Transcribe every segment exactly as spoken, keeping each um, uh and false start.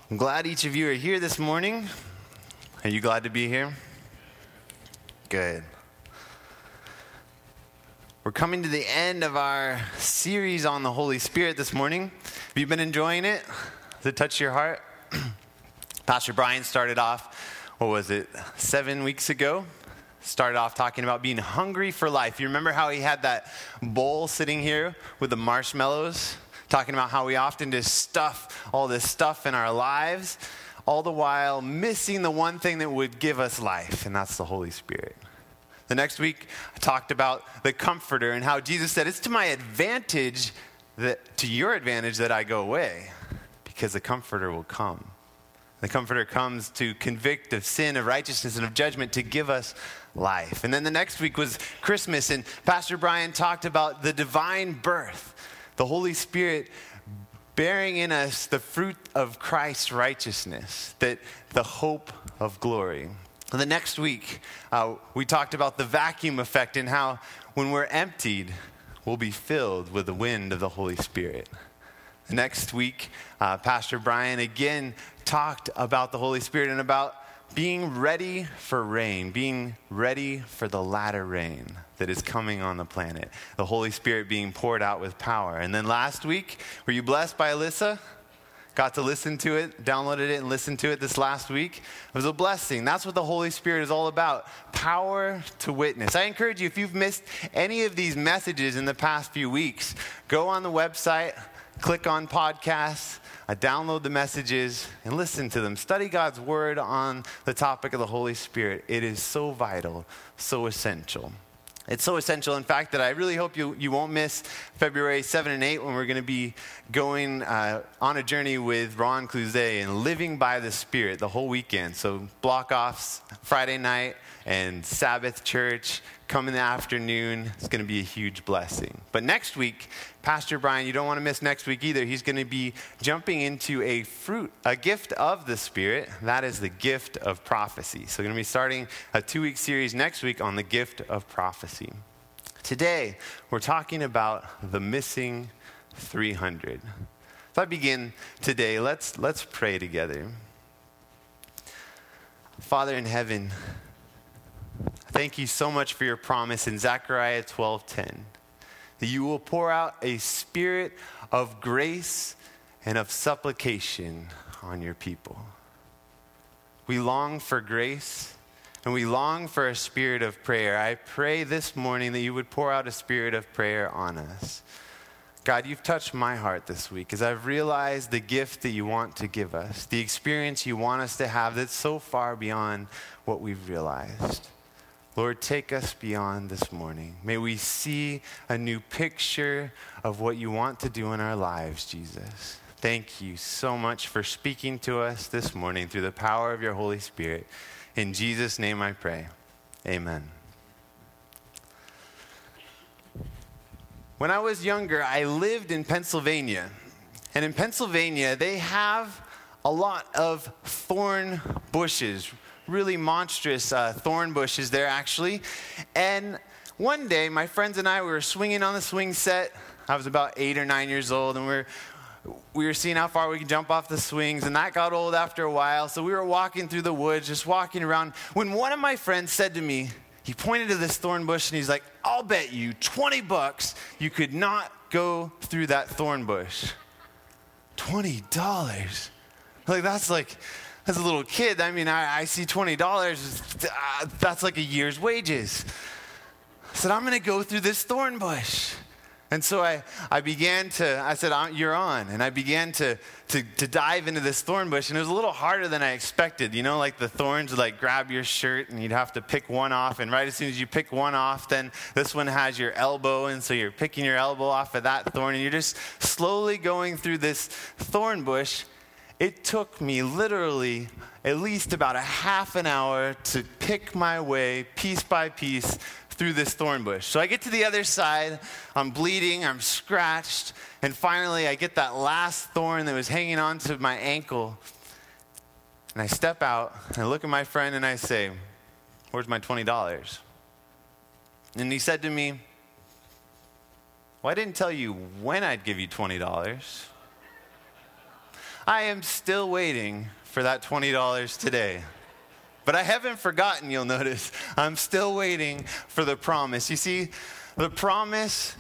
I'm glad each of you are here this morning. Are you glad to be here? Good. We're coming to the end of our series on the Holy Spirit this morning. Have you been enjoying it? Does it touch your heart? Pastor Brian started off, what was it, seven weeks ago? Started off talking about being hungry for life. You remember how he had that bowl sitting here with the marshmallows? Talking about how we often just stuff all this stuff in our lives, all the while missing the one thing that would give us life, and that's the Holy Spirit. The next week, I talked about the Comforter and how Jesus said, it's to my advantage, that to your advantage that I go away, because the Comforter will come. The Comforter comes to convict of sin, of righteousness, and of judgment, to give us life. And then the next week was Christmas, and Pastor Brian talked about the divine birth, the Holy Spirit bearing in us the fruit of Christ's righteousness, that the hope of glory. And the next week, uh, we talked about the vacuum effect and how when we're emptied, we'll be filled with the wind of the Holy Spirit. The next week, uh, Pastor Brian again talked about the Holy Spirit and about being ready for rain, being ready for the latter rain that is coming on the planet, the Holy Spirit being poured out with power. And then last week, were you blessed by Alyssa? Got to listen to it, downloaded it, and listened to it this last week. It was a blessing. That's what the Holy Spirit is all about, power to witness. I encourage you, if you've missed any of these messages in the past few weeks, go on the website, click on podcasts, uh, download the messages, and listen to them. Study God's word on the topic of the Holy Spirit. It is so vital, so essential. It's so essential, in fact, that I really hope you, you won't miss February seventh and eighth when we're going to be going uh, on a journey with Ron Cluzet and living by the Spirit the whole weekend. So block off Friday night and Sabbath church, come in the afternoon. It's going to be a huge blessing. But next week, Pastor Brian, you don't want to miss next week either. He's going to be jumping into a fruit, a gift of the Spirit. That is the gift of prophecy. So we're going to be starting a two-week series next week on the gift of prophecy. Today, we're talking about the missing three hundred. So I begin today. Let's, let's pray together. Father in heaven, thank you so much for your promise in Zechariah twelve ten, that you will pour out a spirit of grace and of supplication on your people. We long for grace and we long for a spirit of prayer. I pray this morning that you would pour out a spirit of prayer on us. God, you've touched my heart this week as I've realized the gift that you want to give us, the experience you want us to have that's so far beyond what we've realized. Lord, take us beyond this morning. May we see a new picture of what you want to do in our lives, Jesus. Thank you so much for speaking to us this morning through the power of your Holy Spirit. In Jesus' name I pray. Amen. When I was younger, I lived in Pennsylvania. And in Pennsylvania, they have a lot of thorn bushes, really monstrous uh, thorn bushes there, actually. And one day, my friends and I, we were swinging on the swing set. I was about eight or nine years old, and we were, we were seeing how far we could jump off the swings, and that got old after a while. So we were walking through the woods, just walking around, when one of my friends said to me, he pointed to this thorn bush, and he's like, I'll bet you twenty bucks you could not go through that thorn bush. twenty dollars? Like, that's like... As a little kid, I mean, I, I see twenty dollars, uh, that's like a year's wages. I said, I'm going to go through this thorn bush. And so I, I began to, I said, you're on. And I began to, to, to dive into this thorn bush. And it was a little harder than I expected. You know, like the thorns would like grab your shirt and you'd have to pick one off. And right as soon as you pick one off, then this one has your elbow. And so you're picking your elbow off of that thorn. And you're just slowly going through this thorn bush. It took me literally at least about a half an hour to pick my way piece by piece through this thorn bush. So I get to the other side, I'm bleeding, I'm scratched, and finally I get that last thorn that was hanging onto my ankle. And I step out, and I look at my friend and I say, where's my twenty dollars? And he said to me, well, I didn't tell you when I'd give you twenty dollars. I am still waiting for that twenty dollars today. But I haven't forgotten, you'll notice. I'm still waiting for the promise. You see, the promise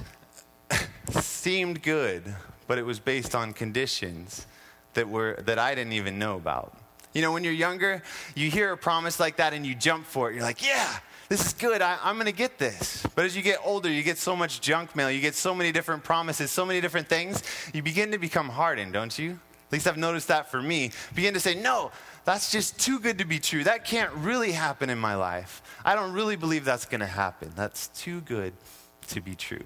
seemed good, but it was based on conditions that were that I didn't even know about. You know, when you're younger, you hear a promise like that and you jump for it. You're like, yeah, this is good. I, I'm going to get this. But as you get older, you get so much junk mail. You get so many different promises, so many different things. You begin to become hardened, don't you? At least I've noticed that for me. Begin to say, no, that's just too good to be true. That can't really happen in my life. I don't really believe that's going to happen. That's too good to be true.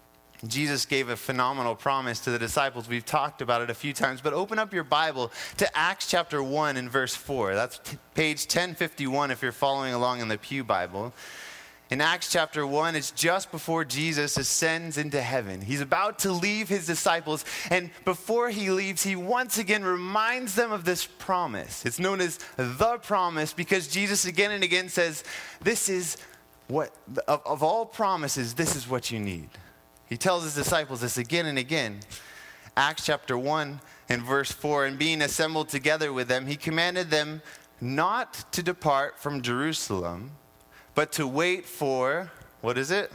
Jesus gave a phenomenal promise to the disciples. We've talked about it a few times, but open up your Bible to Acts chapter one and verse four. That's t- page ten fifty-one if you're following along in the Pew Bible. In Acts chapter one, it's just before Jesus ascends into heaven. He's about to leave his disciples, and before he leaves, he once again reminds them of this promise. It's known as the promise because Jesus again and again says, this is what, of, of all promises, this is what you need. He tells his disciples this again and again. Acts chapter one and verse four, and being assembled together with them, he commanded them not to depart from Jerusalem, but to wait for, what is it?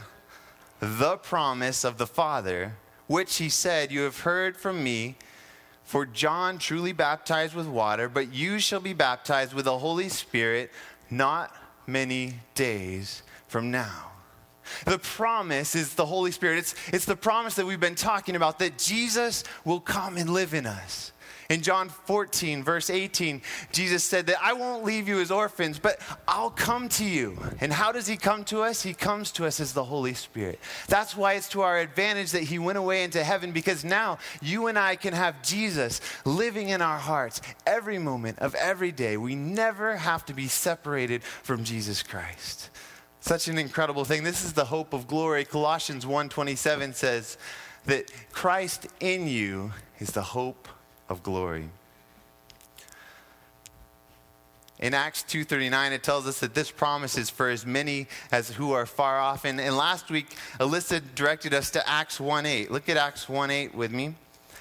The promise of the Father, which he said, you have heard from me, for John truly baptized with water, but you shall be baptized with the Holy Spirit not many days from now. The promise is the Holy Spirit. It's, it's the promise that we've been talking about, that Jesus will come and live in us. In John fourteen, verse eighteen, Jesus said that I won't leave you as orphans, but I'll come to you. And how does he come to us? He comes to us as the Holy Spirit. That's why it's to our advantage that he went away into heaven, because now you and I can have Jesus living in our hearts every moment of every day. We never have to be separated from Jesus Christ. Such an incredible thing. This is the hope of glory. Colossians one twenty-seven says that Christ in you is the hope of glory. In Acts two thirty-nine, it tells us that this promise is for as many as who are far off. And, and last week, Alyssa directed us to Acts one eight. Look at Acts one eight with me.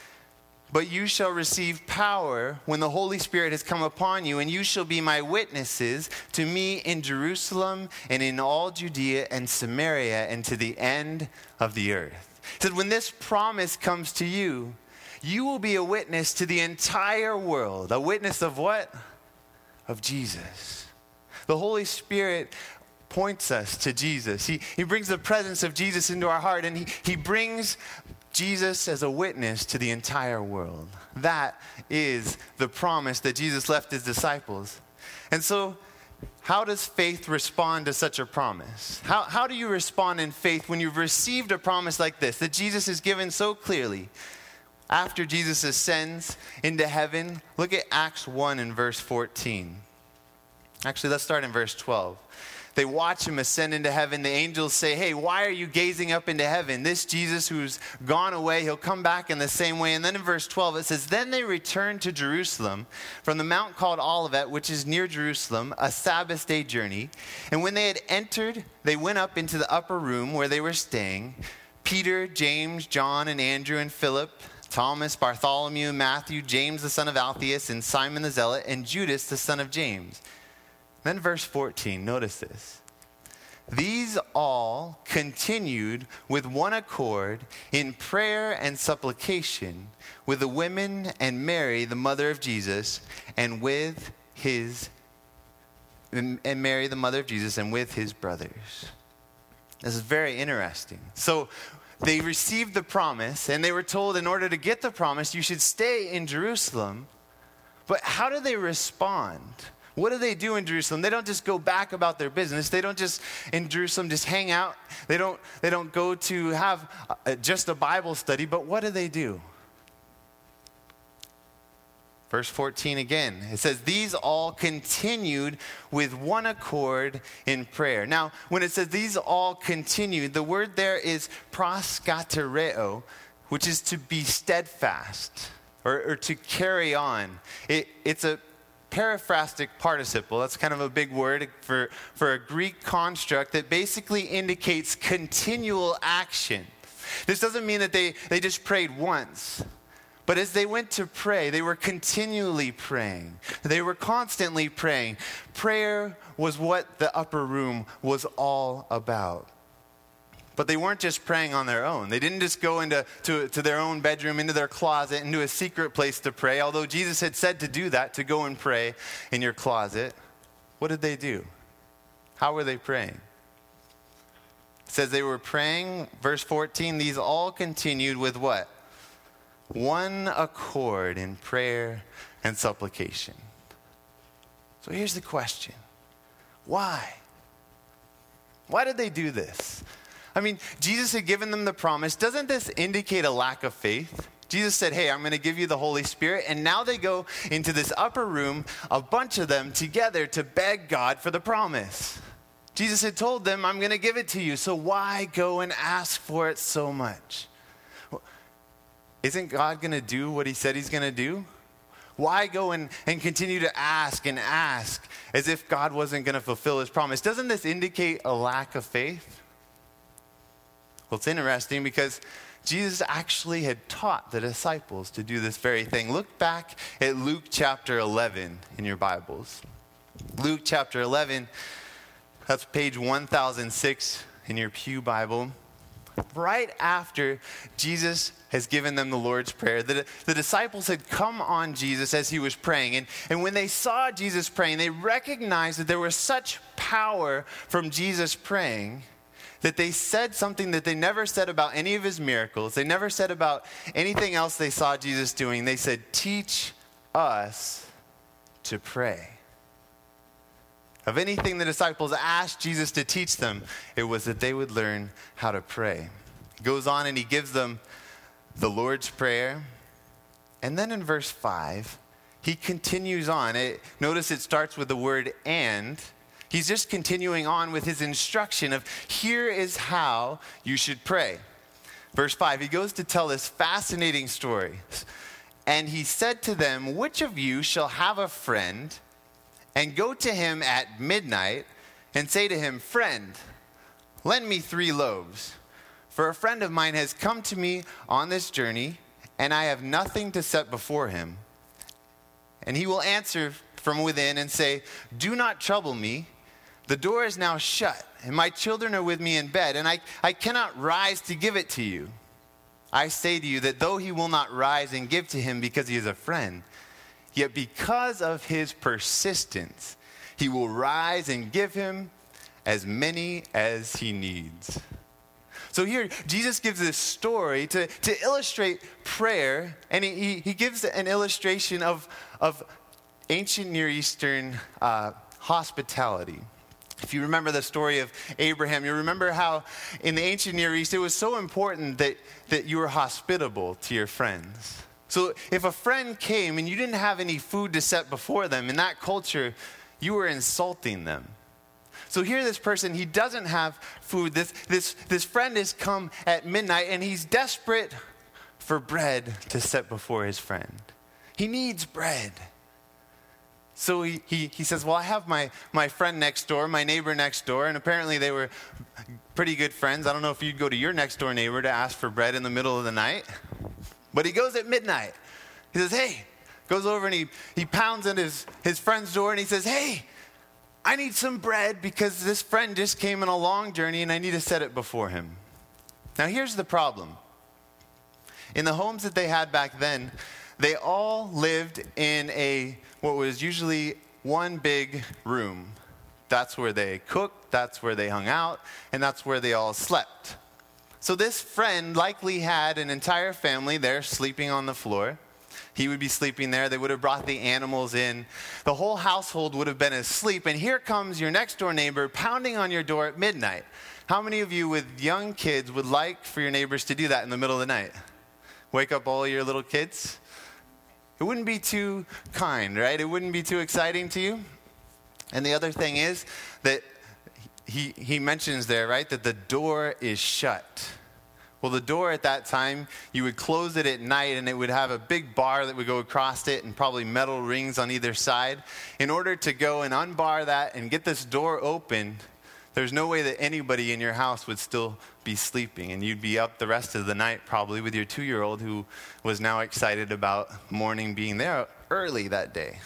But you shall receive power when the Holy Spirit has come upon you, and you shall be my witnesses to me in Jerusalem and in all Judea and Samaria and to the end of the earth. He said, when this promise comes to you, you will be a witness to the entire world. A witness of what? Of Jesus. The Holy Spirit points us to Jesus. He, he brings the presence of Jesus into our heart, and he, he brings Jesus as a witness to the entire world. That is the promise that Jesus left his disciples. And so, how does faith respond to such a promise? How, how do you respond in faith when you've received a promise like this, that Jesus has given so clearly? After Jesus ascends into heaven, look at Acts one and verse fourteen. Actually, let's start in verse twelve. They watch him ascend into heaven. The angels say, hey, why are you gazing up into heaven? This Jesus who's gone away, he'll come back in the same way. And then in verse twelve, it says, then they returned to Jerusalem from the mount called Olivet, which is near Jerusalem, a Sabbath day journey. And when they had entered, they went up into the upper room where they were staying. Peter, James, John, and Andrew, and Philip, Thomas, Bartholomew, Matthew, James the son of Alphaeus, and Simon the Zealot, and Judas the son of James. Then verse fourteen, notice this. These all continued with one accord in prayer and supplication with the women and Mary, the mother of Jesus, and with his, and Mary, the mother of Jesus, and with his brothers. This is very interesting. So, they received the promise, and they were told in order to get the promise, you should stay in Jerusalem. But how do they respond? What do they do in Jerusalem? They don't just go back about their business. They don't just, in Jerusalem, just hang out. They don't, they don't go to have a, just a Bible study, but what do they do? Verse fourteen again, it says, these all continued with one accord in prayer. Now, when it says these all continued, the word there is proskatereo, which is to be steadfast or, or to carry on. It, it's a periphrastic participle. That's kind of a big word for, for a Greek construct that basically indicates continual action. This doesn't mean that they, they just prayed once. But as they went to pray, they were continually praying. They were constantly praying. Prayer was what the upper room was all about. But they weren't just praying on their own. They didn't just go into to, to their own bedroom, into their closet, into a secret place to pray. Although Jesus had said to do that, to go and pray in your closet. What did they do? How were they praying? It says they were praying, verse fourteen, these all continued with what? One accord in prayer and supplication. So here's the question. Why? Why did they do this? I mean, Jesus had given them the promise. Doesn't this indicate a lack of faith? Jesus said, hey, I'm going to give you the Holy Spirit. And now they go into this upper room, a bunch of them together to beg God for the promise. Jesus had told them, I'm going to give it to you. So why go and ask for it so much? Isn't God going to do what he said he's going to do? Why go and, and continue to ask and ask as if God wasn't going to fulfill his promise? Doesn't this indicate a lack of faith? Well, it's interesting because Jesus actually had taught the disciples to do this very thing. Look back at Luke chapter eleven in your Bibles. Luke chapter eleven, that's page one thousand six in your Pew Bible. Right after Jesus has given them the Lord's Prayer, the, the disciples had come on Jesus as he was praying. And, and when they saw Jesus praying, they recognized that there was such power from Jesus praying that they said something that they never said about any of his miracles. They never said about anything else they saw Jesus doing. They said, teach us to pray. Of anything the disciples asked Jesus to teach them, it was that they would learn how to pray. He goes on and he gives them the Lord's Prayer. And then in verse five, he continues on. It, notice it starts with the word and. He's just continuing on with his instruction of here is how you should pray. Verse five, he goes to tell this fascinating story. And he said to them, which of you shall have a friend and go to him at midnight and say to him, friend, lend me three loaves. For a friend of mine has come to me on this journey, and I have nothing to set before him. And he will answer from within and say, do not trouble me. The door is now shut, and my children are with me in bed, and I, I cannot rise to give it to you. I say to you that though he will not rise and give to him because he is a friend, yet because of his persistence, he will rise and give him as many as he needs. So here, Jesus gives this story to, to illustrate prayer, and he, he gives an illustration of, of ancient Near Eastern uh, hospitality. If you remember the story of Abraham, you remember how in the ancient Near East, it was so important that, that you were hospitable to your friends. So if a friend came and you didn't have any food to set before them, in that culture, you were insulting them. So here this person, he doesn't have food. This, this, this friend has come at midnight and he's desperate for bread to set before his friend. He needs bread. So he, he, he says, well, I have my, my friend next door, my neighbor next door, and apparently they were pretty good friends. I don't know if you'd go to your next door neighbor to ask for bread in the middle of the night. But he goes at midnight. He says, hey, goes over and he, he pounds on his, his friend's door and he says, hey, I need some bread because this friend just came on a long journey and I need to set it before him. Now here's the problem. In the homes that they had back then, they all lived in a what was usually one big room. That's where they cooked, that's where they hung out, and that's where they all slept. So this friend likely had an entire family there sleeping on the floor. He would be sleeping there. They would have brought the animals in. The whole household would have been asleep. And here comes your next door neighbor pounding on your door at midnight. How many of you with young kids would like for your neighbors to do that in the middle of the night? Wake up all your little kids? It wouldn't be too kind, right? It wouldn't be too exciting to you. And the other thing is that he, he mentions there, right, that the door is shut. Well, the door at that time, you would close it at night and it would have a big bar that would go across it and probably metal rings on either side. In order to go and unbar that and get this door open, There's no way that anybody in your house would still be sleeping, and you'd be up the rest of the night probably with your two-year-old who was now excited about morning being there early that day.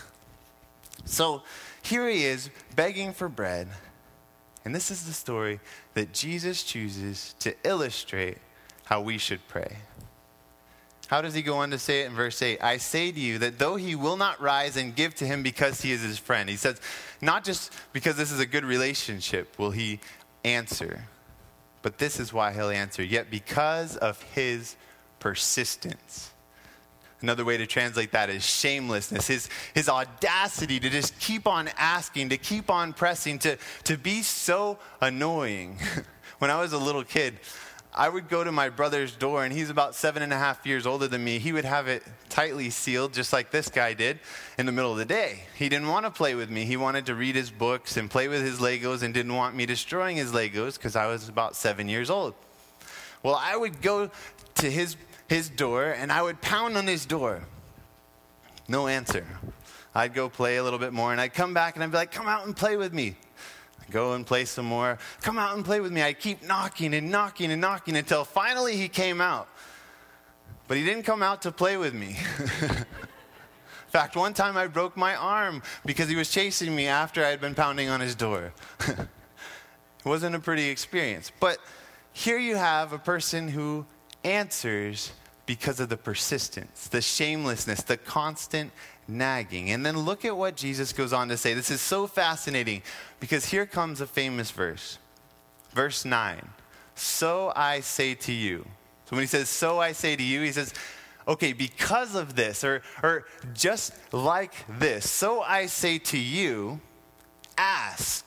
So here he is begging for bread, and this is the story that Jesus chooses to illustrate how we should pray. How does he go on to say it in verse eight? I say to you that though he will not rise and give to him because he is his friend. He says, not just because this is a good relationship will he answer, but this is why he'll answer, yet because of his persistence. Another way to translate that is shamelessness, his, his audacity to just keep on asking, to keep on pressing, to, to be so annoying. When I was a little kid, I would go to my brother's door, and he's about seven and a half years older than me. He would have it tightly sealed, just like this guy did, in the middle of the day. He didn't want to play with me. He wanted to read his books and play with his Legos and didn't want me destroying his Legos because I was about seven years old. Well, I would go to his, his door, and I would pound on his door. No answer. I'd go play a little bit more, and I'd come back, and I'd be like, come out and play with me. Go and play some more. Come out and play with me. I keep knocking and knocking and knocking until finally he came out. But he didn't come out to play with me. In fact, one time I broke my arm because he was chasing me after I had been pounding on his door. It wasn't a pretty experience. But here you have a person who answers because of the persistence, the shamelessness, the constant nagging. And then look at what Jesus goes on to say. This is so fascinating because here comes a famous verse. Verse nine. So I say to you. So when he says, so I say to you, he says, okay, because of this, or, or just like this, so I say to you, ask,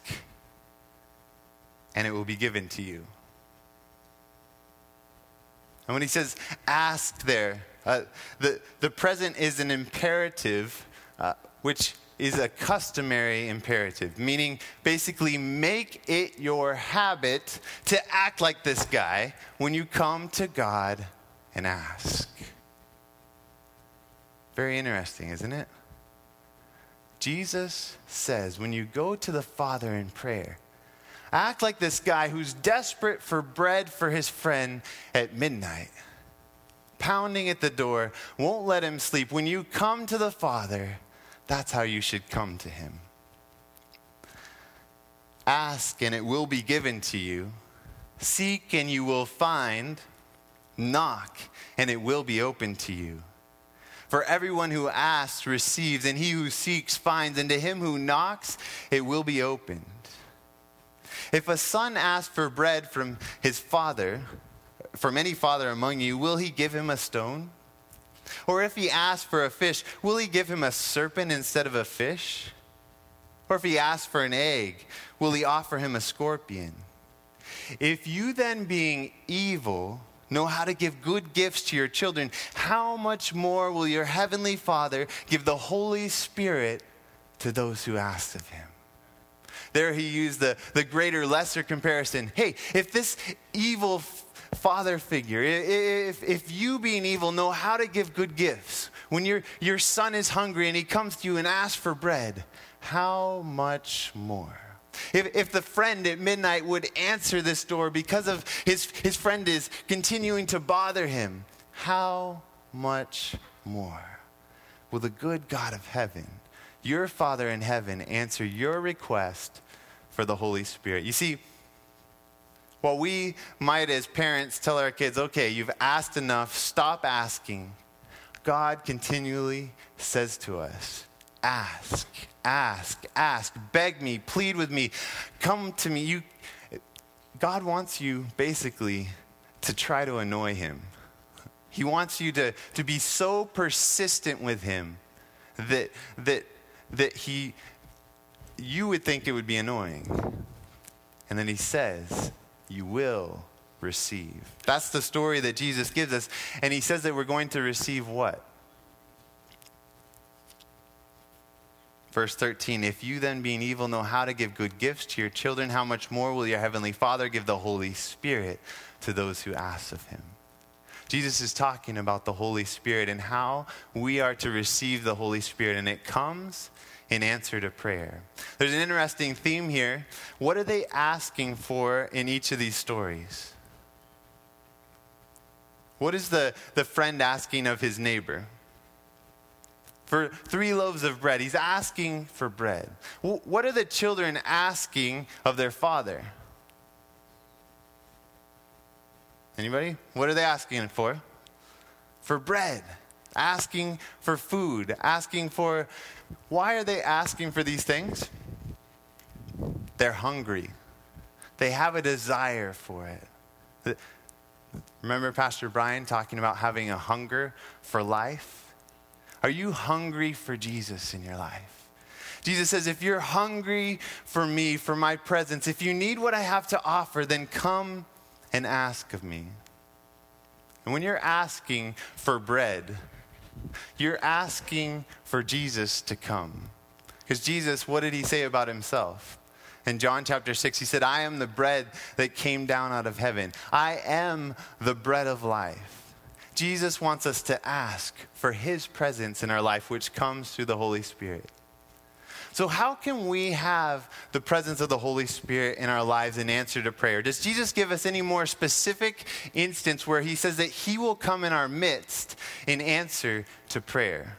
and it will be given to you. And when he says ask there, uh, the, the present is an imperative, uh, which is a customary imperative, meaning basically make it your habit to act like this guy when you come to God and ask. Very interesting, isn't it? Jesus says when you go to the Father in prayer, act like this guy who's desperate for bread for his friend at midnight, pounding at the door, won't let him sleep. When you come to the Father, that's how you should come to him. Ask and it will be given to you. Seek and you will find. Knock and it will be opened to you. For everyone who asks receives, and he who seeks finds, and to him who knocks it will be opened. If a son asks for bread from his father, from any father among you, will he give him a stone? Or if he asks for a fish, will he give him a serpent instead of a fish? Or if he asks for an egg, will he offer him a scorpion? If you then, being evil, know how to give good gifts to your children, how much more will your heavenly Father give the Holy Spirit to those who ask of him? There he used the, the greater, lesser comparison. Hey, if this evil f- father figure, if, if you being evil know how to give good gifts, when your, your son is hungry and he comes to you and asks for bread, how much more? If, if the friend at midnight would answer this door because of his, his friend is continuing to bother him, how much more will the good God of heaven, your Father in heaven, answer your request for the Holy Spirit? You see, while we might as parents tell our kids, okay, you've asked enough, stop asking, God continually says to us, ask, ask, ask, beg me, plead with me, come to me. You, God wants you basically to try to annoy him. He wants you to, to be so persistent with him that, that, that he, you would think it would be annoying. And then he says, you will receive. That's the story that Jesus gives us. And he says that we're going to receive what? Verse thirteen, if you then being evil know how to give good gifts to your children, how much more will your heavenly Father give the Holy Spirit to those who ask of him? Jesus is talking about the Holy Spirit and how we are to receive the Holy Spirit. And it comes in answer to prayer. There's an interesting theme here. What are they asking for in each of these stories? What is the, the friend asking of his neighbor? For three loaves of bread. He's asking for bread. What are the children asking of their father? Anybody? What are they asking for? For bread. Asking for food. Asking for... Why are they asking for these things? They're hungry. They have a desire for it. Remember Pastor Brian talking about having a hunger for life? Are you hungry for Jesus in your life? Jesus says, if you're hungry for me, for my presence, if you need what I have to offer, then come and ask of me. And when you're asking for bread, you're asking for Jesus to come. Because Jesus, what did he say about himself? In John chapter six, he said, I am the bread that came down out of heaven. I am the bread of life. Jesus wants us to ask for his presence in our life, which comes through the Holy Spirit. So how can we have the presence of the Holy Spirit in our lives in answer to prayer? Does Jesus give us any more specific instance where he says that he will come in our midst in answer to prayer?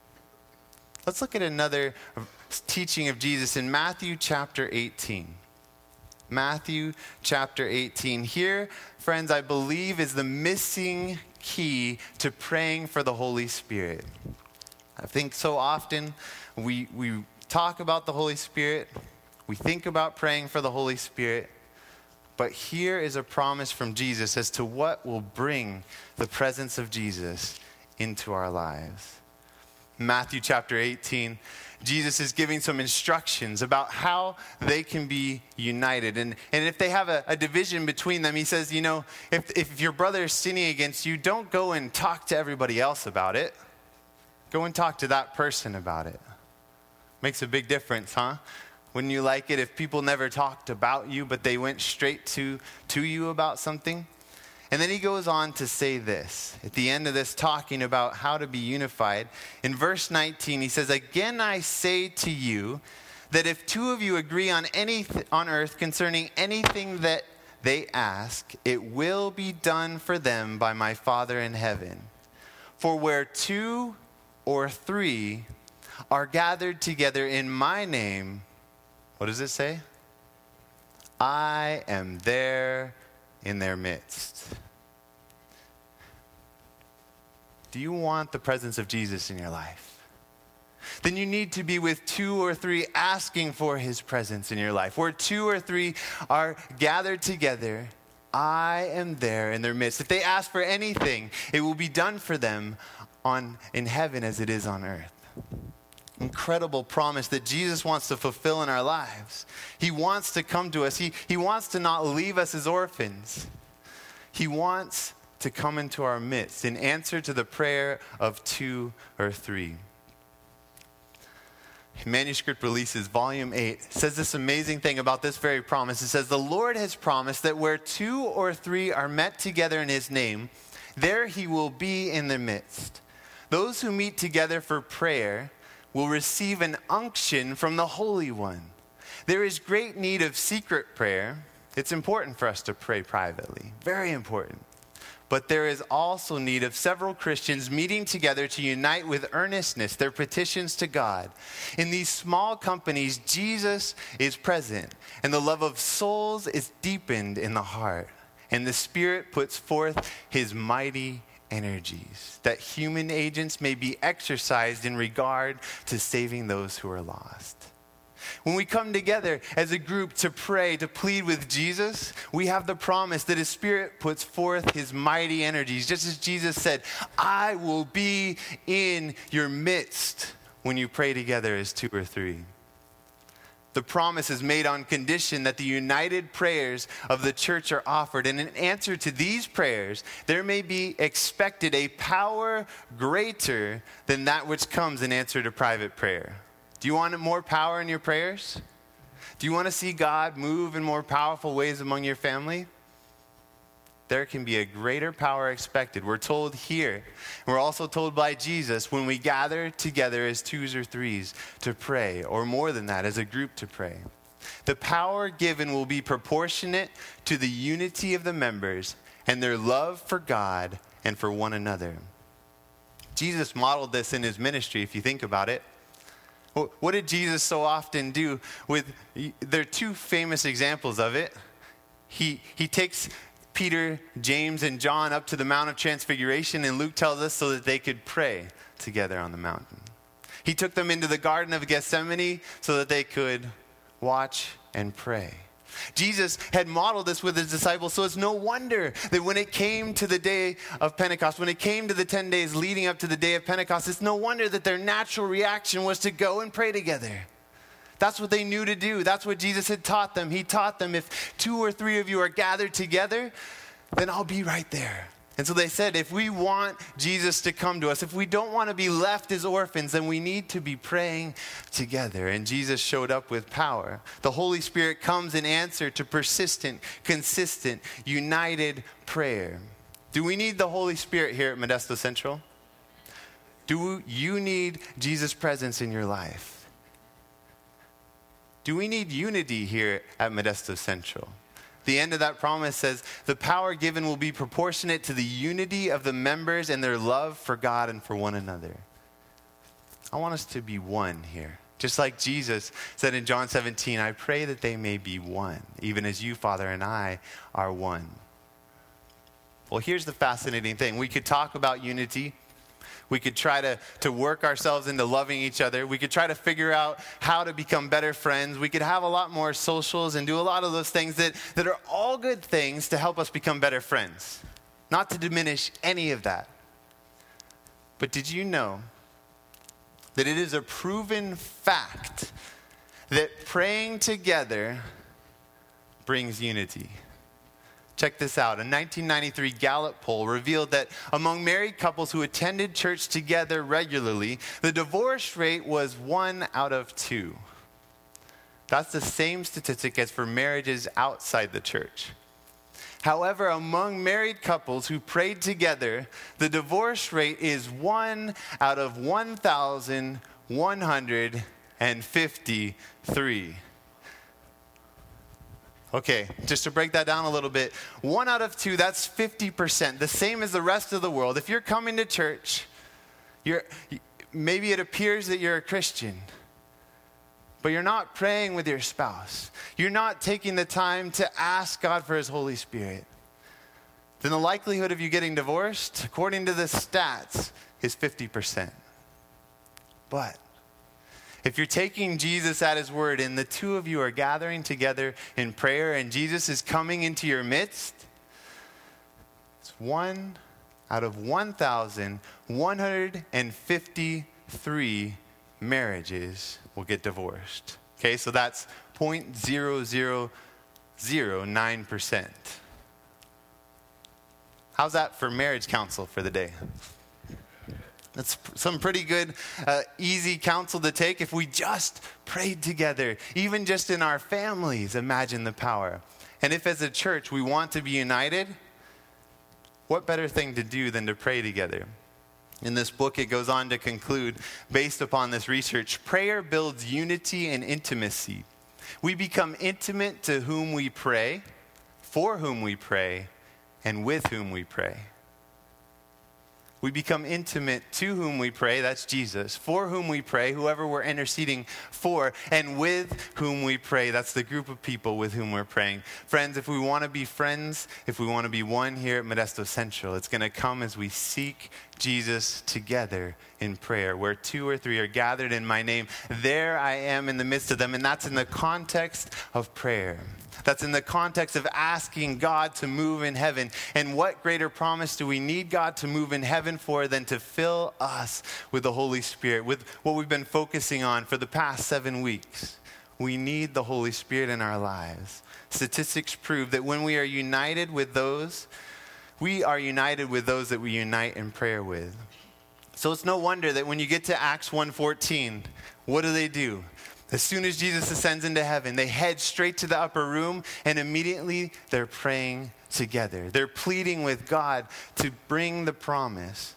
Let's look at another teaching of Jesus in Matthew chapter eighteen. Matthew chapter eighteen. Here, friends, I believe is the missing key to praying for the Holy Spirit. I think so often we we talk about the Holy Spirit, we think about praying for the Holy Spirit, but here is a promise from Jesus as to what will bring the presence of Jesus into our lives. Matthew chapter eighteen, Jesus is giving some instructions about how they can be united. And, and if they have a, a division between them, he says, you know, if, if your brother is sinning against you, don't go and talk to everybody else about it. Go and talk to that person about it. Makes a big difference, huh? Wouldn't you like it if people never talked about you, but they went straight to, to you about something? And then he goes on to say this, at the end of this, talking about how to be unified. In verse nineteen, he says, again I say to you, that if two of you agree on anything on earth concerning anything that they ask, it will be done for them by my Father in heaven. For where two or three are gathered together in my name, what does it say? I am there in their midst. Do you want the presence of Jesus in your life? Then you need to be with two or three asking for his presence in your life. Where two or three are gathered together, I am there in their midst. If they ask for anything, it will be done for them on in heaven as it is on earth. Incredible promise that Jesus wants to fulfill in our lives. He wants to come to us. He, he wants to not leave us as orphans. He wants to come into our midst in answer to the prayer of two or three. Manuscript Releases, Volume eight, says this amazing thing about this very promise. It says, the Lord has promised that where two or three are met together in his name, there he will be in the midst. Those who meet together for prayer will receive an unction from the Holy One. There is great need of secret prayer. It's important for us to pray privately, very important. But there is also need of several Christians meeting together to unite with earnestness their petitions to God. In these small companies, Jesus is present, and the love of souls is deepened in the heart, and the Spirit puts forth his mighty energies, that human agents may be exercised in regard to saving those who are lost. When we come together as a group to pray, to plead with Jesus, we have the promise that his Spirit puts forth his mighty energies. Just as Jesus said, I will be in your midst when you pray together as two or three. The promise is made on condition that the united prayers of the church are offered. And in answer to these prayers, there may be expected a power greater than that which comes in answer to private prayer. Do you want more power in your prayers? Do you want to see God move in more powerful ways among your family? there can be a greater power expected. We're told here, we're also told by Jesus, when we gather together as twos or threes to pray, or more than that, as a group to pray. The power given will be proportionate to the unity of the members and their love for God and for one another. Jesus modeled this in his ministry, if you think about it. What did Jesus so often do with, there are two famous examples of it. He, he takes Peter, James, and John up to the Mount of Transfiguration, and Luke tells us so that they could pray together on the mountain. He took them into the Garden of Gethsemane so that they could watch and pray. Jesus had modeled this with his disciples, so it's no wonder that when it came to the day of Pentecost, when it came to the ten days leading up to the day of Pentecost, it's no wonder that their natural reaction was to go and pray together. That's what they knew to do. That's what Jesus had taught them. He taught them, if two or three of you are gathered together, then I'll be right there. And so they said, if we want Jesus to come to us, if we don't want to be left as orphans, then we need to be praying together. And Jesus showed up with power. The Holy Spirit comes in answer to persistent, consistent, united prayer. Do we need the Holy Spirit here at Modesto Central? Do you need Jesus' presence in your life? Do we need unity here at Modesto Central? The end of that promise says, the power given will be proportionate to the unity of the members and their love for God and for one another. I want us to be one here. Just like Jesus said in John seventeen, I pray that they may be one, even as you, Father, and I are one. Well, here's the fascinating thing. We could talk about unity. We could try to, to work ourselves into loving each other. We could try to figure out how to become better friends. We could have a lot more socials and do a lot of those things that, that are all good things to help us become better friends. Not to diminish any of that. But did you know that it is a proven fact that praying together brings unity? Check this out. A nineteen ninety-three Gallup poll revealed that among married couples who attended church together regularly, the divorce rate was one out of two. That's the same statistic as for marriages outside the church. However, among married couples who prayed together, the divorce rate is one out of one thousand one hundred fifty-three. Okay, just to break that down a little bit, one out of two, that's fifty percent, the same as the rest of the world. If you're coming to church, you're, maybe it appears that you're a Christian, but you're not praying with your spouse. You're not taking the time to ask God for his Holy Spirit. Then the likelihood of you getting divorced, according to the stats, is fifty percent. But if you're taking Jesus at his word and the two of you are gathering together in prayer and Jesus is coming into your midst, it's one out of one thousand one hundred fifty-three marriages will get divorced. Okay, so that's zero point zero zero zero nine percent. How's that for marriage counsel for the day? That's some pretty good, uh, easy counsel to take if we just prayed together, even just in our families. Imagine the power. And if as a church we want to be united, what better thing to do than to pray together? In this book, it goes on to conclude, based upon this research, prayer builds unity and intimacy. We become intimate to whom we pray, for whom we pray, and with whom we pray. We become intimate to whom we pray, that's Jesus, for whom we pray, whoever we're interceding for, and with whom we pray, that's the group of people with whom we're praying. Friends, if we want to be friends, if we want to be one here at Modesto Central, it's going to come as we seek Jesus together in prayer. Where two or three are gathered in my name, there I am in the midst of them, and that's in the context of prayer. That's in the context of asking God to move in heaven. And what greater promise do we need God to move in heaven for than to fill us with the Holy Spirit, with what we've been focusing on for the past seven weeks. We need the Holy Spirit in our lives. Statistics prove that when we are united with those, we are united with those that we unite in prayer with. So it's no wonder that when you get to Acts one fourteen, what do they do? As soon as Jesus ascends into heaven, they head straight to the upper room, and immediately they're praying together. They're pleading with God to bring the promise.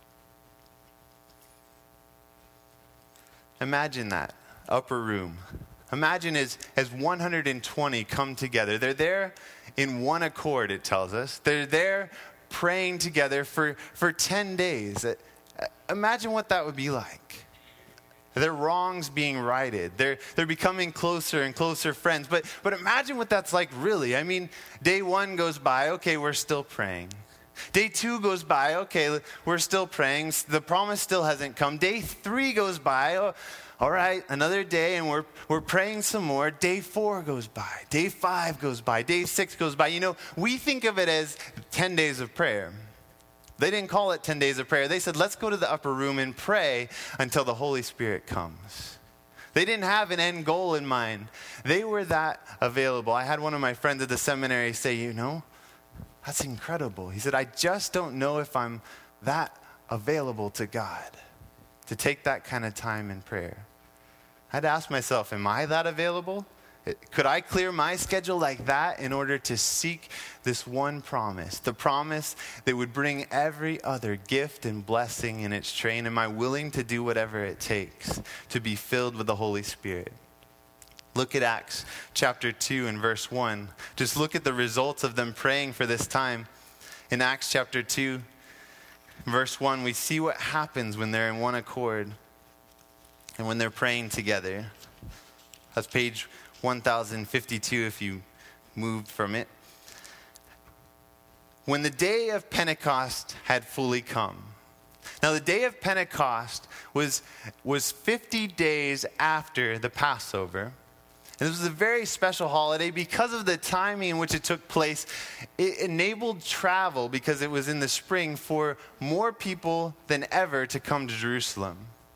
Imagine that upper room. Imagine as, as one hundred twenty come together. They're there in one accord, it tells us. They're there praying together for, for ten days. Imagine what that would be like. Their wrongs being righted. They're, they're becoming closer and closer friends. But, but imagine what that's like really. I mean, day one goes by, okay, we're still praying. Day two goes by, okay, we're still praying. The promise still hasn't come. Day three goes by, oh, all right, another day, and we're we're praying some more. Day four goes by. Day five goes by. Day six goes by. You know, we think of it as ten days of prayer. They didn't call it ten days of prayer. They said, let's go to the upper room and pray until the Holy Spirit comes. They didn't have an end goal in mind. They were that available. I had one of my friends at the seminary say, you know, that's incredible. He said, I just don't know if I'm that available to God to take that kind of time in prayer. I had to ask myself, am I that available? Could I clear my schedule like that in order to seek this one promise, the promise that would bring every other gift and blessing in its train? Am I willing to do whatever it takes to be filled with the Holy Spirit? Look at Acts chapter two and verse one. Just look at the results of them praying for this time. In Acts chapter two, verse one, we see what happens when they're in one accord and when they're praying together. That's page one thousand fifty-two if you moved from it. When the day of Pentecost had fully come. Now the day of Pentecost was, was fifty days after the Passover. And this was a very special holiday because of the timing in which it took place. It enabled travel, because it was in the spring, for more people than ever to come to Jerusalem.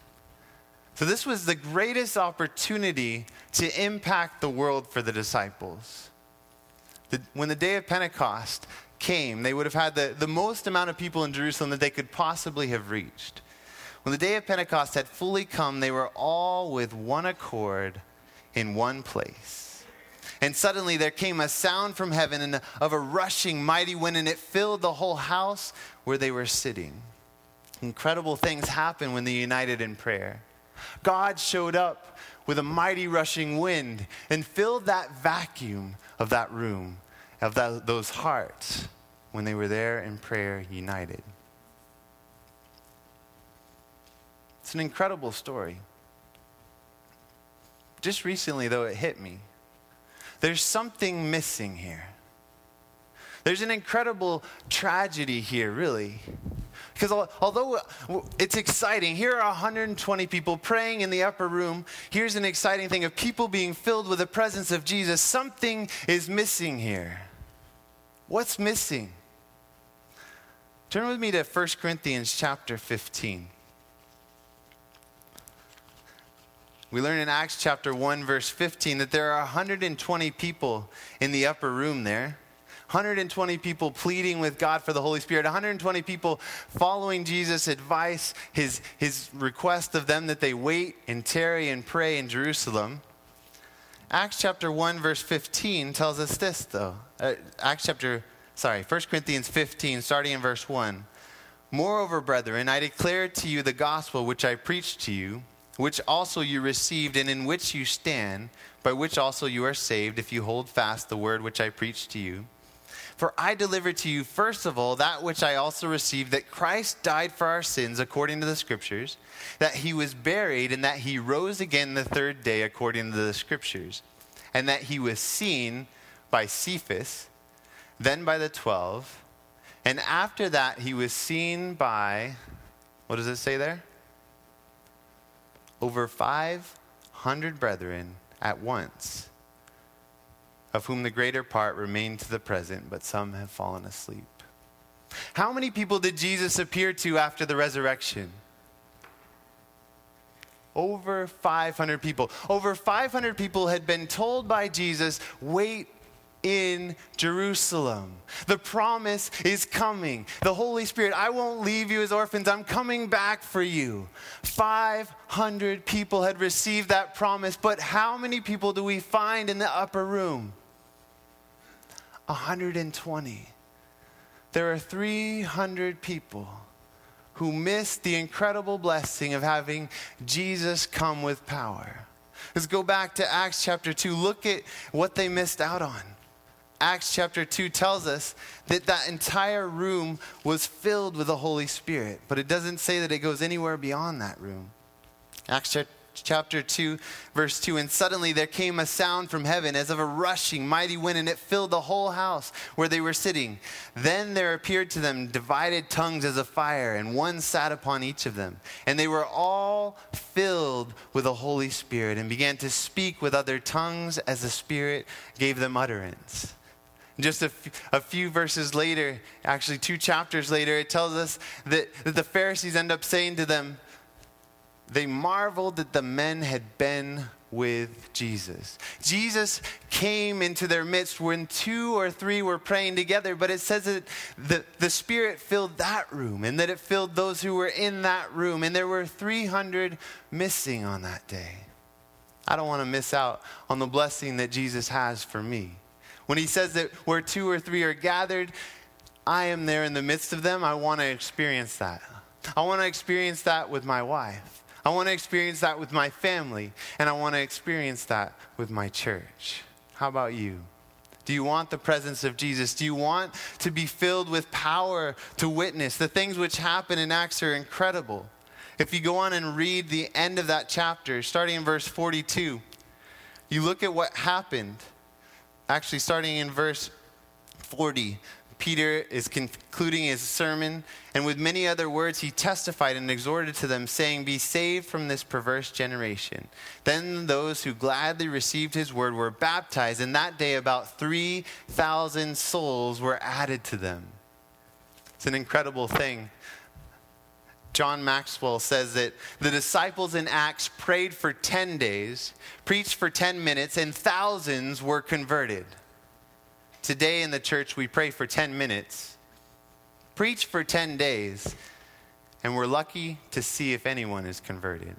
So this was the greatest opportunity to impact the world for the disciples. The, when the day of Pentecost came, they would have had the, the most amount of people in Jerusalem that they could possibly have reached. When the day of Pentecost had fully come, they were all with one accord in one place. And suddenly there came a sound from heaven and of a rushing mighty wind, and it filled the whole house where they were sitting. Incredible things happen when they united in prayer. God showed up with a mighty rushing wind and filled that vacuum of that room, of that, those hearts, when they were there in prayer united. It's an incredible story. Just recently, though, it hit me. There's something missing here. There's an incredible tragedy here, really. Because although it's exciting, here are one hundred twenty people praying in the upper room. Here's an exciting thing of people being filled with the presence of Jesus. Something is missing here. What's missing? Turn with me to First Corinthians chapter fifteen. We learn in Acts chapter one, verse fifteen, that there are one hundred twenty people in the upper room there. one hundred twenty people pleading with God for the Holy Spirit. one hundred twenty people following Jesus' advice, his, his request of them that they wait and tarry and pray in Jerusalem. Acts chapter one, verse fifteen tells us this, though. Uh, Acts chapter, sorry, First Corinthians fifteen, starting in verse one. Moreover, brethren, I declare to you the gospel which I preached to you, which also you received and in which you stand, by which also you are saved, if you hold fast the word which I preached to you. For I delivered to you first of all that which I also received, that Christ died for our sins according to the Scriptures, that he was buried, and that he rose again the third day according to the Scriptures, and that he was seen by Cephas, then by the twelve, and after that he was seen by, what does it say there? Over five hundred brethren at once, of whom the greater part remain to the present, but some have fallen asleep. How many people did Jesus appear to after the resurrection? Over five hundred people. Over five hundred people had been told by Jesus, wait in Jerusalem. The promise is coming. The Holy Spirit, I won't leave you as orphans. I'm coming back for you. five hundred people had received that promise, but how many people do we find in the upper room? one hundred twenty. There are three hundred people who missed the incredible blessing of having Jesus come with power. Let's go back to Acts chapter two. Look at what they missed out on. Acts chapter two tells us that that entire room was filled with the Holy Spirit, but it doesn't say that it goes anywhere beyond that room. Acts chapter two, verse two, and suddenly there came a sound from heaven as of a rushing mighty wind, and it filled the whole house where they were sitting. Then there appeared to them divided tongues as of fire, and one sat upon each of them. And they were all filled with the Holy Spirit and began to speak with other tongues as the Spirit gave them utterance. Just a, f- a few verses later, actually two chapters later, it tells us that, that the Pharisees end up saying to them, they marveled that the men had been with Jesus. Jesus came into their midst when two or three were praying together, but it says that the, the Spirit filled that room and that it filled those who were in that room. And there were three hundred missing on that day. I don't want to miss out on the blessing that Jesus has for me. When he says that where two or three are gathered, I am there in the midst of them. I want to experience that. I want to experience that with my wife. I want to experience that with my family, and I want to experience that with my church. How about you? Do you want the presence of Jesus? Do you want to be filled with power to witness? The things which happen in Acts are incredible. If you go on and read the end of that chapter, starting in verse forty-two, you look at what happened. Actually, starting in verse forty, Peter is concluding his sermon, and with many other words he testified and exhorted to them, saying, "Be saved from this perverse generation." Then those who gladly received his word were baptized, and that day about three thousand souls were added to them. It's an incredible thing. John Maxwell says that the disciples in Acts prayed for ten days, preached for ten minutes, and thousands were converted. Today in the church, we pray for ten minutes, preach for ten days, and we're lucky to see if anyone is converted.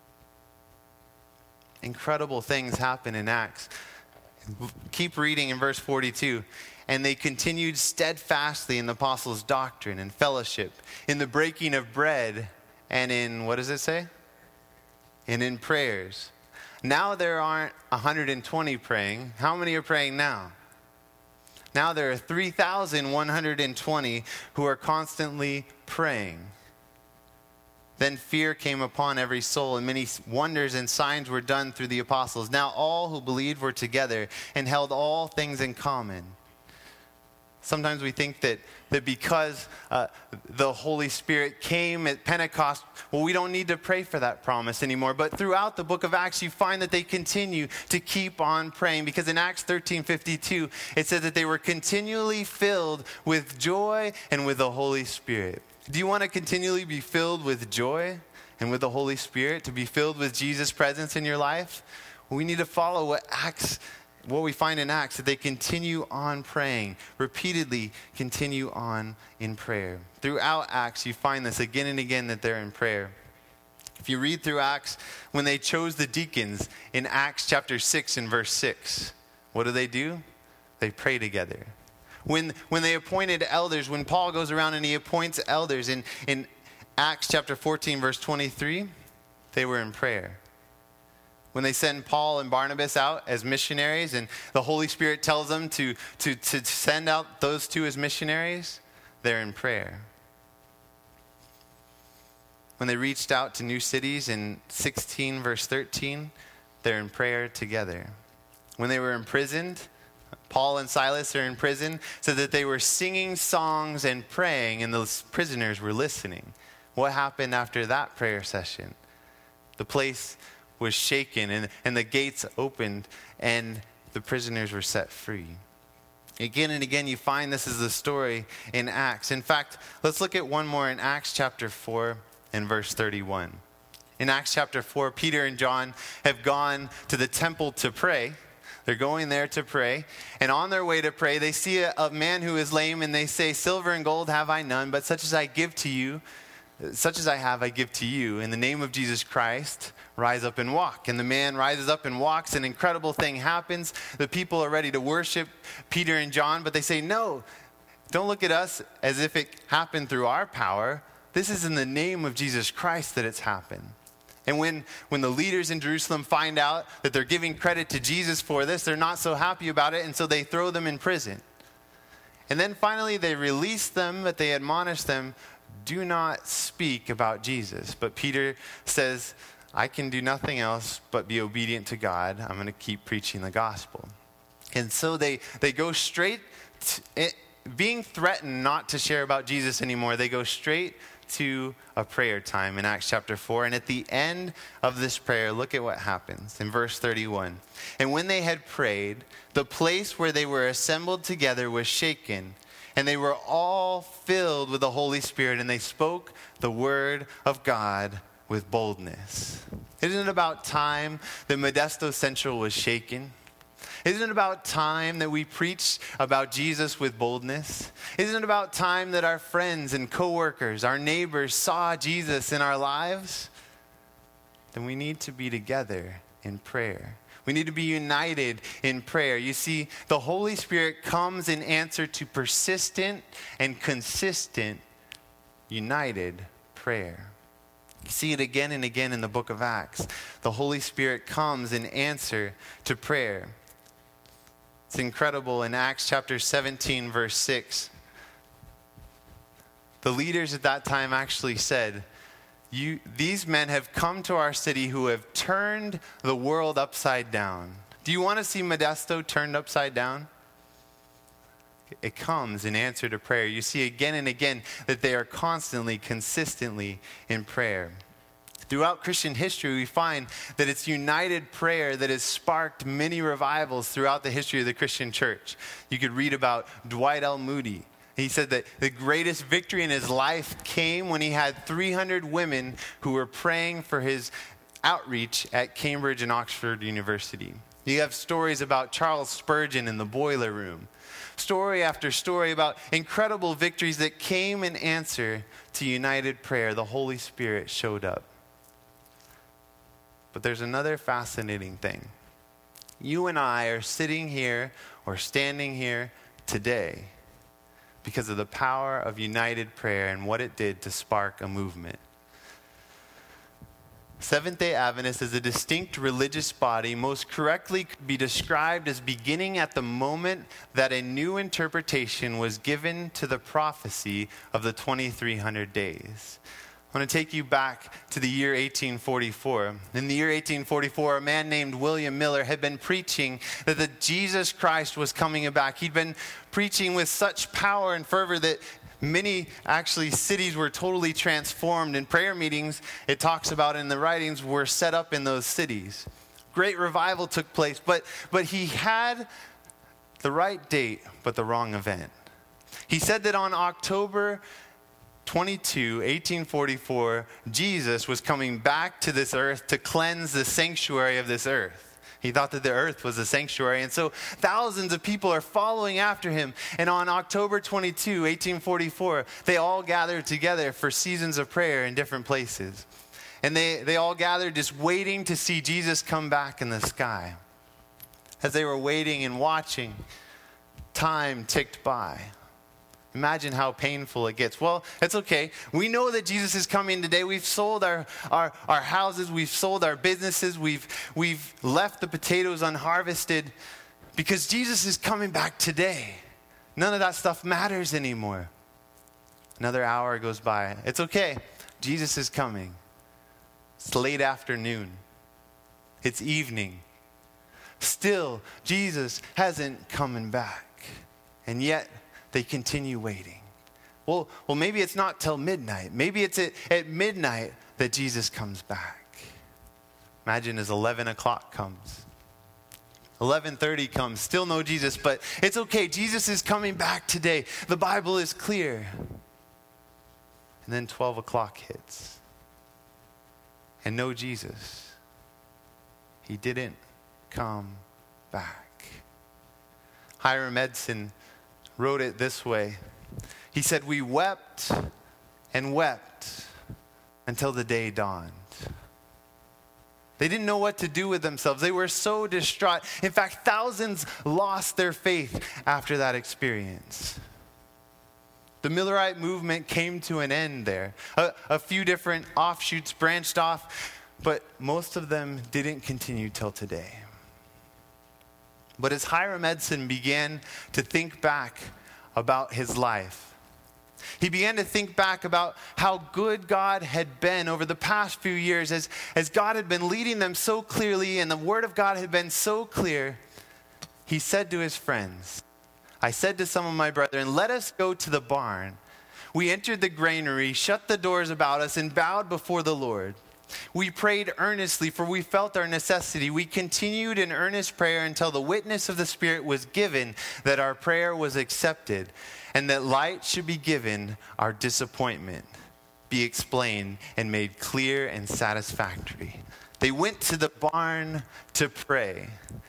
Incredible things happen in Acts. Keep reading in verse forty-two. And they continued steadfastly in the apostles' doctrine and fellowship, in the breaking of bread, and in, what does it say? And in prayers. Now there aren't one hundred twenty praying. How many are praying now? Now there are three thousand one hundred twenty who are constantly praying. Then fear came upon every soul, and many wonders and signs were done through the apostles. Now all who believed were together and held all things in common. Sometimes we think that, that because uh, the Holy Spirit came at Pentecost, well, we don't need to pray for that promise anymore. But throughout the book of Acts, you find that they continue to keep on praying. Because in Acts thirteen fifty-two, it says that they were continually filled with joy and with the Holy Spirit. Do you want to continually be filled with joy and with the Holy Spirit, to be filled with Jesus' presence in your life? Well, we need to follow what Acts What we find in Acts, that they continue on praying, repeatedly continue on in prayer. Throughout Acts, you find this again and again, that they're in prayer. If you read through Acts, when they chose the deacons in Acts chapter six and verse six, what do they do? They pray together. When when they appointed elders, when Paul goes around and he appoints elders in, in Acts chapter fourteen, verse twenty-three, they were in prayer. When they send Paul and Barnabas out as missionaries, and the Holy Spirit tells them to, to, to send out those two as missionaries, they're in prayer. When they reached out to new cities in sixteen, verse thirteen, they're in prayer together. When they were imprisoned, Paul and Silas are in prison, so that they were singing songs and praying, and the prisoners were listening. What happened after that prayer session? The place was shaken, and, and the gates opened, and the prisoners were set free. Again and again, you find this is the story in Acts. In fact, let's look at one more in Acts chapter four and verse thirty-one. In Acts chapter four, Peter and John have gone to the temple to pray. They're going there to pray, and on their way to pray, they see a, a man who is lame, and they say, "Silver and gold have I none, but such as I give to you, such as I have I give to you. In the name of Jesus Christ, rise up and walk. And the man rises up and walks. An incredible thing happens. The people are ready to worship Peter and John, but they say, no, don't look at us as if it happened through our power. This is in the name of Jesus Christ that it's happened. And when, when the leaders in Jerusalem find out that they're giving credit to Jesus for this, they're not so happy about it, and so they throw them in prison. And then finally they release them, but they admonish them, do not speak about Jesus. But Peter says, I can do nothing else but be obedient to God. I'm going to keep preaching the gospel. And so they, they go straight, to, it, being threatened not to share about Jesus anymore, they go straight to a prayer time in Acts chapter four. And at the end of this prayer, look at what happens in verse thirty-one. And when they had prayed, the place where they were assembled together was shaken, and they were all filled with the Holy Spirit, and they spoke the word of God with boldness. Isn't it about time that Modesto Central was shaken? Isn't it about time that we preach about Jesus with boldness? Isn't it about time that our friends and coworkers, our neighbors saw Jesus in our lives? Then we need to be together in prayer. We need to be united in prayer. You see, the Holy Spirit comes in answer to persistent and consistent united prayer. You see it again and again in the book of Acts. The Holy Spirit comes in answer to prayer. It's incredible. In Acts chapter seventeen, verse six, the leaders at that time actually said, "You, these men have come to our city who have turned the world upside down." Do you want to see Modesto turned upside down? It comes in answer to prayer. You see again and again that they are constantly, consistently in prayer. Throughout Christian history, we find that it's united prayer that has sparked many revivals throughout the history of the Christian church. You could read about Dwight L. Moody. He said that the greatest victory in his life came when he had three hundred women who were praying for his outreach at Cambridge and Oxford University. You have stories about Charles Spurgeon in the boiler room. Story after story about incredible victories that came in answer to united prayer. The Holy Spirit showed up. But there's another fascinating thing. You and I are sitting here or standing here today because of the power of united prayer and what it did to spark a movement. Seventh-day Adventists is a distinct religious body, most correctly could be described as beginning at the moment that a new interpretation was given to the prophecy of the twenty-three hundred days. I want to take you back to the year eighteen forty-four. In the year eighteen forty-four, a man named William Miller had been preaching that the Jesus Christ was coming back. He'd been preaching with such power and fervor that many, actually, cities were totally transformed. And prayer meetings, it talks about in the writings, were set up in those cities. Great revival took place, but, but he had the right date, but the wrong event. He said that on October twenty-second, eighteen forty-four, Jesus was coming back to this earth to cleanse the sanctuary of this earth. He thought that the earth was a sanctuary, and so thousands of people are following after him. And on October twenty-second, eighteen forty-four, they all gathered together for seasons of prayer in different places. And they, they all gathered just waiting to see Jesus come back in the sky. As they were waiting and watching, time ticked by. Imagine how painful it gets. Well, it's okay. We know that Jesus is coming today. We've sold our, our, our houses. We've sold our businesses. We've, we've left the potatoes unharvested because Jesus is coming back today. None of that stuff matters anymore. Another hour goes by. It's okay. Jesus is coming. It's late afternoon. It's evening. Still, Jesus hasn't come back. And yet, they continue waiting. Well, well, maybe it's not till midnight. Maybe it's at, at midnight that Jesus comes back. Imagine as eleven o'clock comes. eleven thirty comes, still no Jesus, but it's okay. Jesus is coming back today. The Bible is clear. And then twelve o'clock hits. And no Jesus. He didn't come back. Hiram Edson wrote it this way. He said, "We wept and wept until the day dawned." They didn't know what to do with themselves. They were so distraught. In fact, thousands lost their faith after that experience. The Millerite movement came to an end there. A, a few different offshoots branched off, but most of them didn't continue till today. But as Hiram Edson began to think back about his life, he began to think back about how good God had been over the past few years, as, as God had been leading them so clearly and the word of God had been so clear. He said to his friends, I said to some of my brethren, let us go to the barn. We entered the granary, shut the doors about us, and bowed before the Lord. We prayed earnestly, for we felt our necessity. We continued in earnest prayer until the witness of the Spirit was given that our prayer was accepted, and that light should be given, our disappointment be explained and made clear and satisfactory. They went to the barn to pray.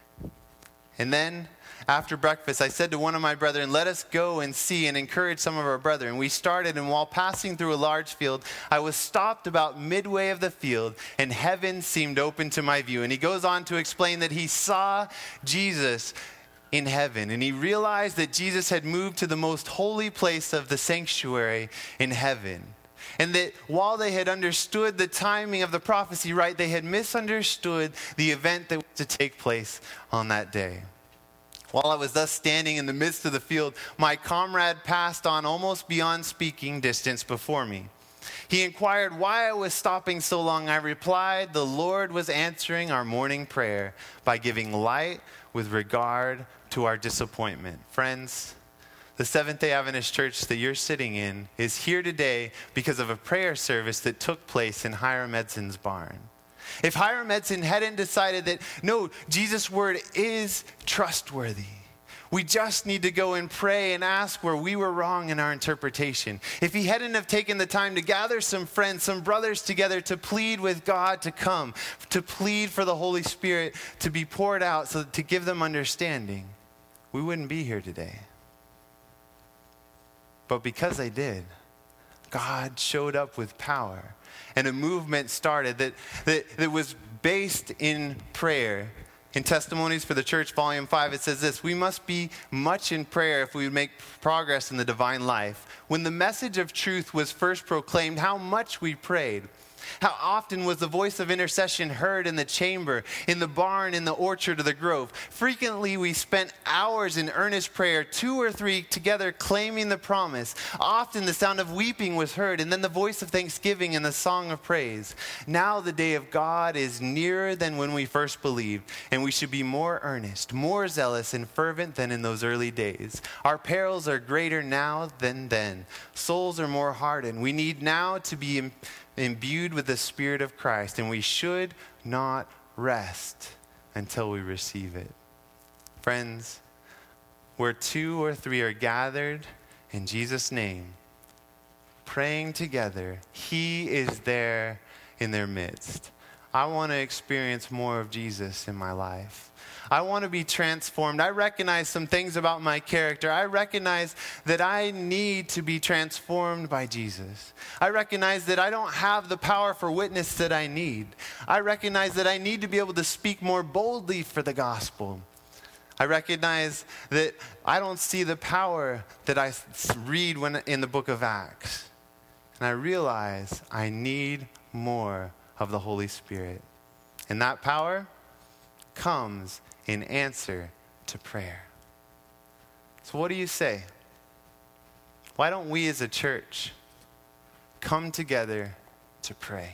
And then, after breakfast, I said to one of my brethren, let us go and see and encourage some of our brethren. We started, and while passing through a large field, I was stopped about midway of the field, and heaven seemed open to my view. And he goes on to explain that he saw Jesus in heaven, and he realized that Jesus had moved to the most holy place of the sanctuary in heaven. And that while they had understood the timing of the prophecy right, they had misunderstood the event that was to take place on that day. While I was thus standing in the midst of the field, my comrade passed on almost beyond speaking distance before me. He inquired why I was stopping so long. I replied, the Lord was answering our morning prayer by giving light with regard to our disappointment. Friends, the Seventh-day Adventist Church that you're sitting in is here today because of a prayer service that took place in Hiram Edson's barn. If Hiram Edson hadn't decided that, no, Jesus' word is trustworthy, we just need to go and pray and ask where we were wrong in our interpretation. If he hadn't have taken the time to gather some friends, some brothers together to plead with God to come, to plead for the Holy Spirit to be poured out so to give them understanding, we wouldn't be here today. But because they did, God showed up with power. And a movement started that, that, that was based in prayer. In Testimonies for the Church, Volume five, it says this: we must be much in prayer if we would make progress in the divine life. When the message of truth was first proclaimed, how much we prayed. How often was the voice of intercession heard in the chamber, in the barn, in the orchard, or the grove? Frequently we spent hours in earnest prayer, two or three together claiming the promise. Often the sound of weeping was heard, and then the voice of thanksgiving and the song of praise. Now the day of God is nearer than when we first believed, and we should be more earnest, more zealous and fervent than in those early days. Our perils are greater now than then. Souls are more hardened. We need now to be imbued with the Spirit of Christ, and we should not rest until we receive it. Friends, where two or three are gathered in Jesus' name, praying together, he is there in their midst. I want to experience more of Jesus in my life. I want to be transformed. I recognize some things about my character. I recognize that I need to be transformed by Jesus. I recognize that I don't have the power for witness that I need. I recognize that I need to be able to speak more boldly for the gospel. I recognize that I don't see the power that I read when in the book of Acts. And I realize I need more of the Holy Spirit. And that power comes in answer to prayer. So what do you say? Why don't we as a church come together to pray?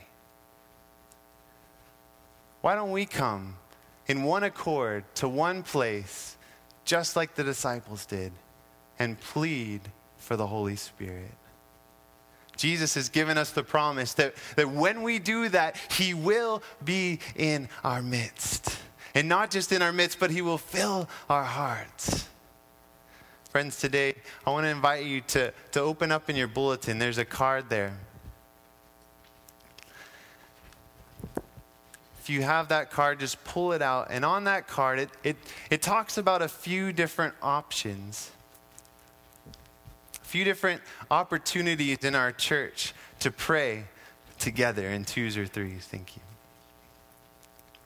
Why don't we come in one accord to one place, just like the disciples did, and plead for the Holy Spirit? Jesus has given us the promise that, that when we do that, he will be in our midst. And not just in our midst, but he will fill our hearts. Friends, today, I want to invite you to, to open up in your bulletin. There's a card there. If you have that card, just pull it out. And on that card, it, it, it talks about a few different options. A few different opportunities in our church to pray together in twos or threes. Thank you.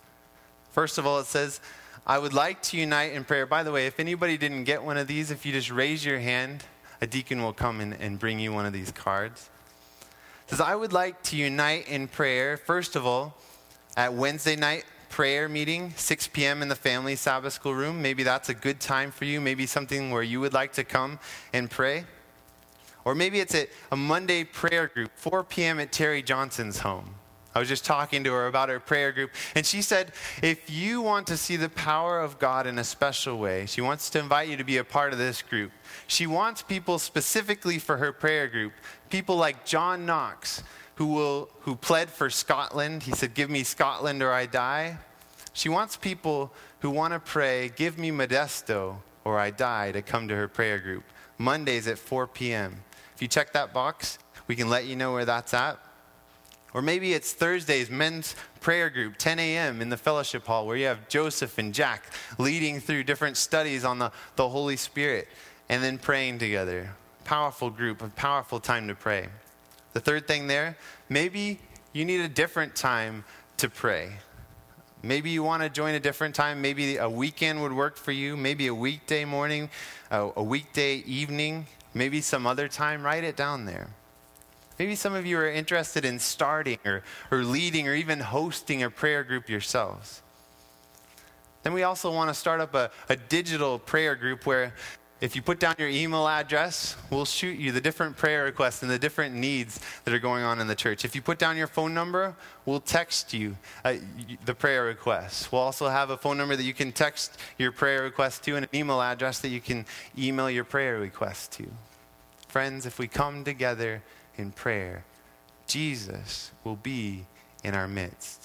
First of all, it says, I would like to unite in prayer. By the way, if anybody didn't get one of these, if you just raise your hand, a deacon will come in and bring you one of these cards. It says, I would like to unite in prayer, first of all, at Wednesday night prayer meeting, six p.m. in the family Sabbath school room. Maybe that's a good time for you. Maybe something where you would like to come and pray. Or maybe it's at a Monday prayer group, four p.m. at Terry Johnson's home. I was just talking to her about her prayer group, and she said, if you want to see the power of God in a special way, she wants to invite you to be a part of this group. She wants people specifically for her prayer group, people like John Knox, who will who pled for Scotland. He said, give me Scotland or I die. She wants people who want to pray, give me Modesto or I die, to come to her prayer group. Mondays at four p.m. If you check that box, we can let you know where that's at. Or maybe it's Thursday's men's prayer group, ten a.m. in the fellowship hall, where you have Joseph and Jack leading through different studies on the, the Holy Spirit and then praying together. Powerful group, a powerful time to pray. The third thing there, maybe you need a different time to pray. Maybe you want to join a different time. Maybe a weekend would work for you. Maybe a weekday morning, a, a weekday evening, maybe some other time. Write it down there. Maybe some of you are interested in starting or, or leading or even hosting a prayer group yourselves. Then we also want to start up a, a digital prayer group where if you put down your email address, we'll shoot you the different prayer requests and the different needs that are going on in the church. If you put down your phone number, we'll text you uh, the prayer requests. We'll also have a phone number that you can text your prayer request to and an email address that you can email your prayer request to. Friends, if we come together in prayer, Jesus will be in our midst.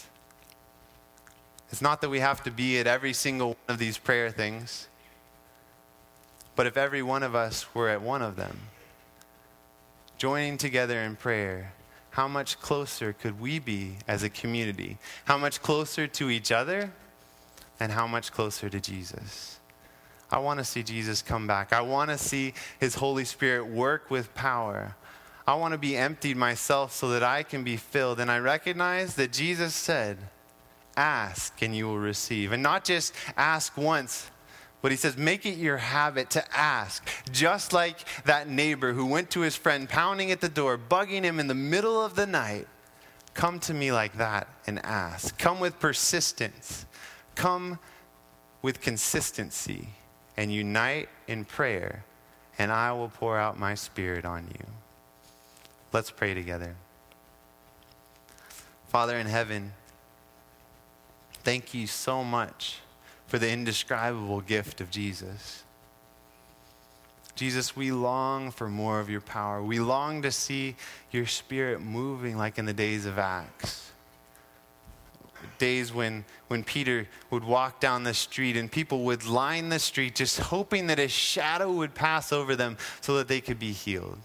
It's not that we have to be at every single one of these prayer things, but if every one of us were at one of them, joining together in prayer, how much closer could we be as a community? How much closer to each other, and how much closer to Jesus? I want to see Jesus come back. I want to see his Holy Spirit work with power. I want to be emptied myself so that I can be filled. And I recognize that Jesus said, ask and you will receive. And not just ask once, but he says, make it your habit to ask. Just like that neighbor who went to his friend pounding at the door, bugging him in the middle of the night. Come to me like that and ask. Come with persistence. Come with consistency and unite in prayer, and I will pour out my Spirit on you. Let's pray together. Father in heaven, thank you so much for the indescribable gift of Jesus. Jesus, we long for more of your power. We long to see your Spirit moving like in the days of Acts. Days when, when Peter would walk down the street and people would line the street just hoping that a shadow would pass over them so that they could be healed.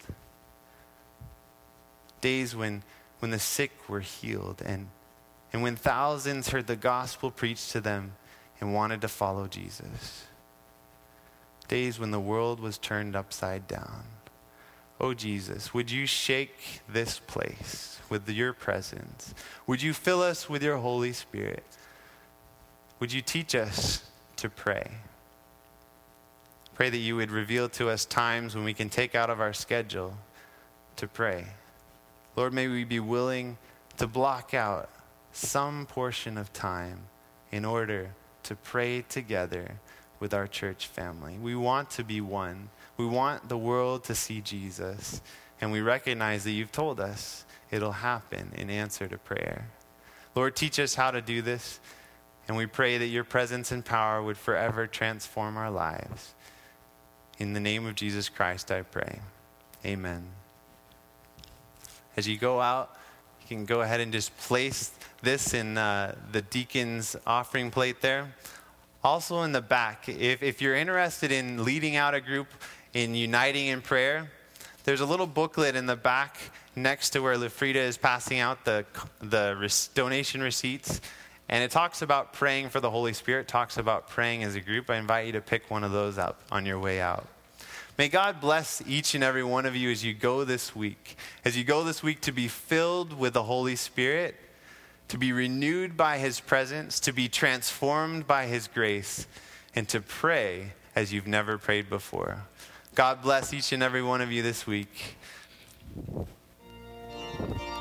Days when, when the sick were healed and, and when thousands heard the gospel preached to them and wanted to follow Jesus. Days when the world was turned upside down. Oh Jesus, would you shake this place with your presence? Would you fill us with your Holy Spirit? Would you teach us to pray? Pray that you would reveal to us times when we can take out of our schedule to pray. Lord, may we be willing to block out some portion of time in order to pray together with our church family. We want to be one. We want the world to see Jesus. And we recognize that you've told us it'll happen in answer to prayer. Lord, teach us how to do this. And we pray that your presence and power would forever transform our lives. In the name of Jesus Christ, I pray. Amen. As you go out, you can go ahead and just place this in uh, the deacon's offering plate there. Also in the back, if, if you're interested in leading out a group in uniting in prayer, there's a little booklet in the back next to where Lafrida is passing out the, the res- donation receipts. And it talks about praying for the Holy Spirit, talks about praying as a group. I invite you to pick one of those up on your way out. May God bless each and every one of you as you go this week. As you go this week to be filled with the Holy Spirit, to be renewed by his presence, to be transformed by his grace, and to pray as you've never prayed before. God bless each and every one of you this week.